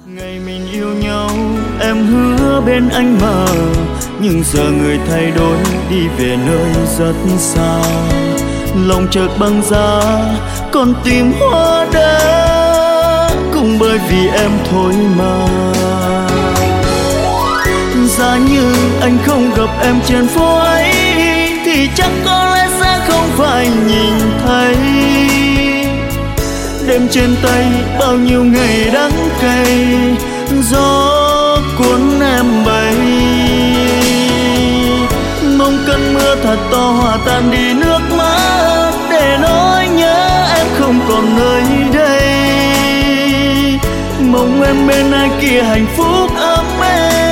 Ngày mình yêu nhau em hứa bên anh mà, nhưng giờ người thay đổi đi về nơi rất xa. Lòng chợt băng giá, con tim hóa đá cũng bởi vì em thôi mà. Giá như anh không gặp em trên phố ấy thì chắc có lẽ sẽ không phải nhìn thấy đêm trên tay bao nhiêu ngày đắng cay, gió cuốn em bay. Mong cơn mưa thật to hòa tan đi nước mắt, để nỗi nhớ em không còn nơi đây. Mong em bên ai kia hạnh phúc ấm êm.